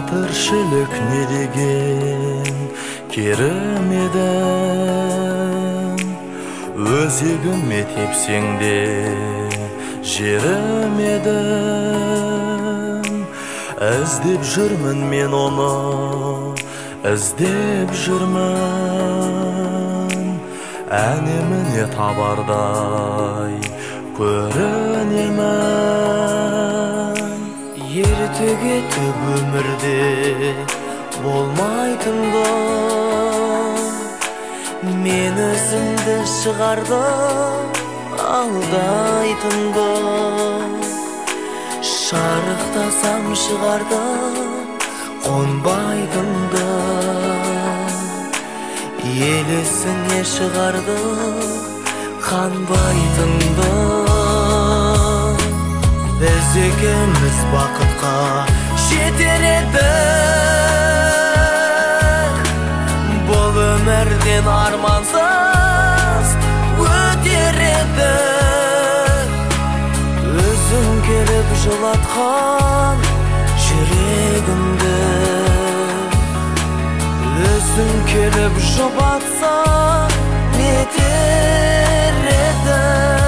тіршілік не деген керемедім, өзегіме тепсең де жерімедім. Іздеп жүрмін мен оны, іздеп жүрмін, әне-міне табардай көрінемін. Ерте кетіп өмірде болмайтынды, мен өзімді шығардым алдайтынды. Шарықтасам шығардым қонбайтынды, елесіне шығардым қанбайтынды. Біз екеуміз бақытқа жетер едік, бұл өмірден армансыз өтер едік. Өзің келіп жылатқан жүрегімді, өзің келіп жұбатсаң нетер еді.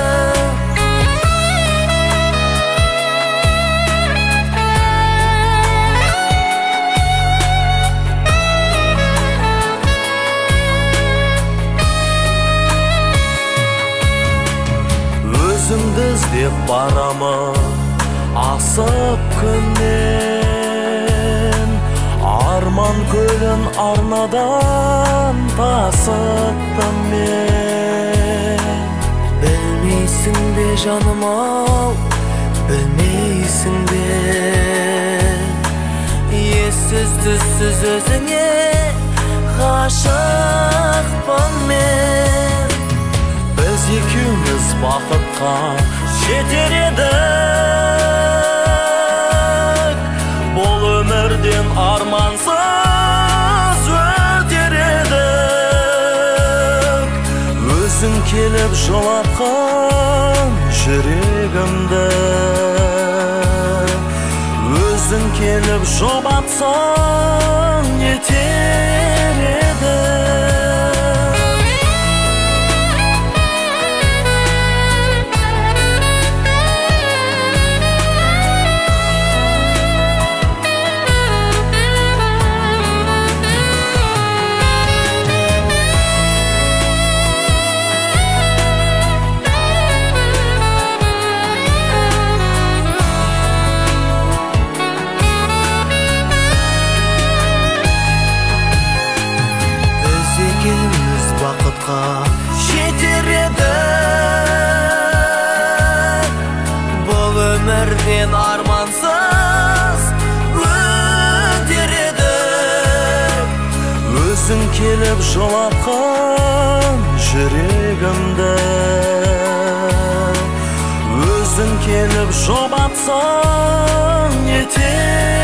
Өзіңді іздеп барамын асып күннен, арман көлін арнадан тасыттым мен. Білмейсің бе жаным-ау, білмейсің бе, ессіз түссіз өзіңе ғашықпын мен. Біз екеуміз бақытқа жетер едік, бұл өмірден армансыз өтер едік. Өзің келіп жылатқан жүрегімді, өзің келіп жұбатсаң нетер еді. Бақытқа жетер едік, бұл өмірден армансыз өтер едік. Өзің келіп жылатқан жүрегімді, өзің келіп жұбатсаң нетер